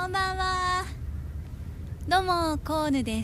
んばんは。どうもコーヌです。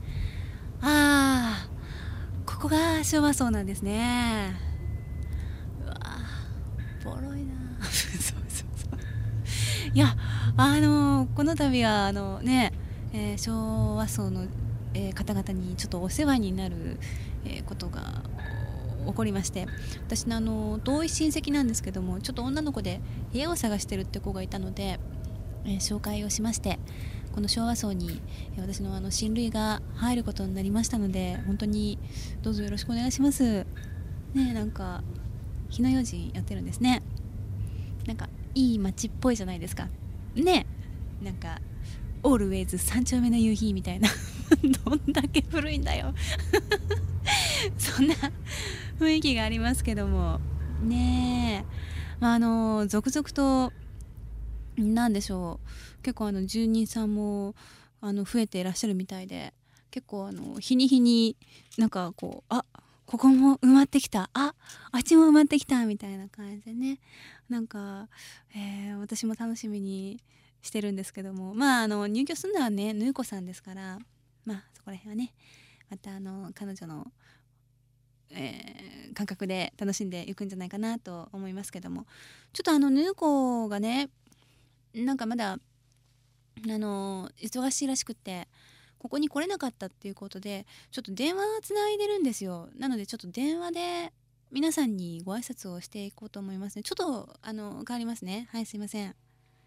ここが昭和荘なんですね。うわボロいなそうそうそう。いやこの度は昭和荘の、方々にちょっとお世話になる、ことが起こりまして、私の遠い親戚なんですけども、ちょっと女の子で部屋を探してるって子がいたので、紹介をしまして、この昭和荘に私の親類が入ることになりましたので、本当にどうぞよろしくお願いしますね。なんか火の用心やってるんですね。なんかいい街っぽいじゃないですかね。なんかオールウェイズ三丁目の夕日みたいなどんだけ古いんだよそんな雰囲気がありますけどもねえ、続々となんでしょう、結構住人さんも増えていらっしゃるみたいで、結構日に日になんかこう、ここも埋まってきた、あっちも埋まってきたみたいな感じでね、なんか、私も楽しみにしてるんですけども、入居するのはねぬーこさんですから、そこら辺はねまた彼女の、感覚で楽しんでいくんじゃないかなと思いますけども、ちょっとぬーこがね、なんかまだ忙しいらしくって、ここに来れなかったっていうことで、ちょっと電話つないでるんですよ。なのでちょっと電話で皆さんにご挨拶をしていこうと思いますね。ちょっと変わりますね。はい、すいません。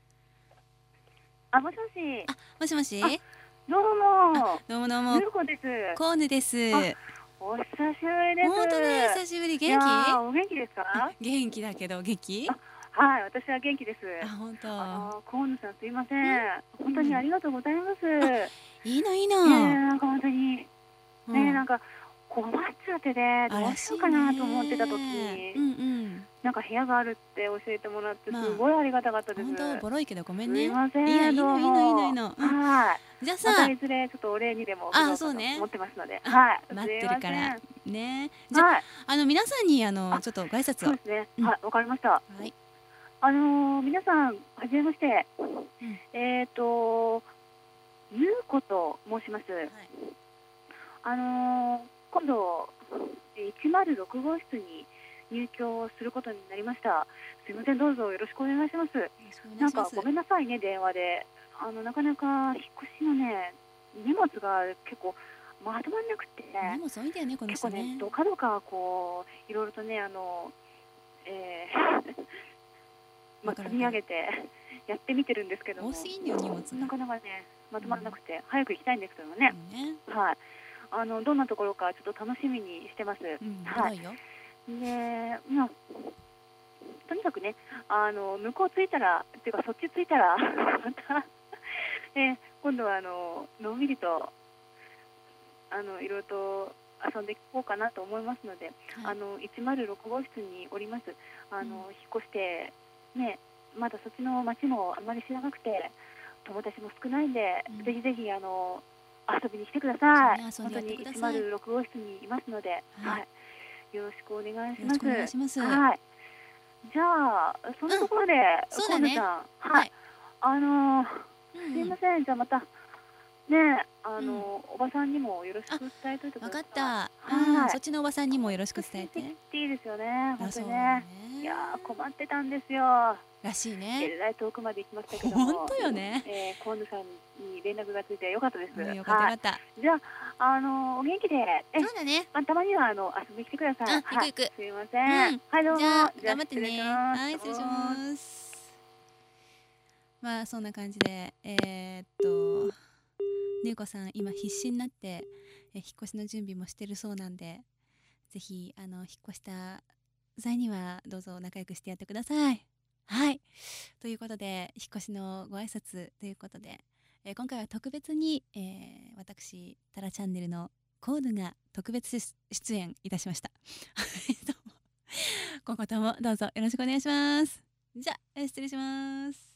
もしもし。 もしもし。 どうも。 どうもどうも。 ぬるこです。 コーヌです。 お久しぶりです。 本当に久しぶり。元気？ お元気ですか？ 元気だけど元気？ はい、私は元気です。 本当。 コーヌさんすいません。本当にありがとうございます。 いいのいいの。 なんか本当になんか困っちゃってね、どうしようかなと思ってた時に、なんか部屋があるって教えてもらってすごいありがたかったです。 本当ボロいけどごめんね。 すいません。 いいのいいのいいのいいの。 はい。 じゃあさ、 またいずれちょっとお礼にでも送ろうかと思ってますので、はい。 待ってるからね。じゃあ皆さんにちょっとご挨拶を。 そうですね。はい、わかりました。 はい。 皆さんはじめまして。ゆうこと申します。今度106号室に入居することになりました。すいません、どうぞよろしくお願いします。なんかごめんなさいね、電話で。なかなか引っ越しのね、荷物が結構まとまんなくて、 荷物多いんだよね、この人ね。 結構ね、どかどかこういろいろとね、積み上げてやってみてるんですけども、 多すぎんだよ荷物。 なかなかねまとまらなくて、早く行きたいんですけどね。はい。どんなところかちょっと楽しみにしてます。はい。で、とにかくね、向こう着いたらっていうかそっち着いたらまた今度はのんびりといろいろと遊んでいこうかなと思いますので、106号室におります。引っ越してね、まだそっちの町もあんまり知らなくて、友達も少ないんで、ぜひぜひ遊びに来てください。本当に106号室にいますので、はい、よろしくお願いします。 お願いします。 はい。じゃあそのところで、コーヌさん、はい、すいません、じゃあまたね、おばさんにもよろしく伝えといてください。 分かった。そっちのおばさんにもよろしく伝えて。 いいですよね、本当にね。いや困ってたんですよ。 らしいね。 えらい遠くまで行きましたけども。 本当よね。 コーヌさんに連絡がついてよかったです。 よかったよかった。 じゃあお元気で。 そうだね。 たまには遊びに来てください。 行く行く。 すいません。はいどうも。 じゃあ頑張ってね。はい、失礼します。そんな感じでねうこさん今必死になって引っ越しの準備もしてるそうなんで、ぜひ引っ越した際にはどうぞ仲良くしてやってください。はい、ということで引っ越しのご挨拶ということで、今回は特別に、私タラチャンネルのコーヌが特別出演いたしました今後ともどうぞよろしくお願いします。じゃあ失礼します。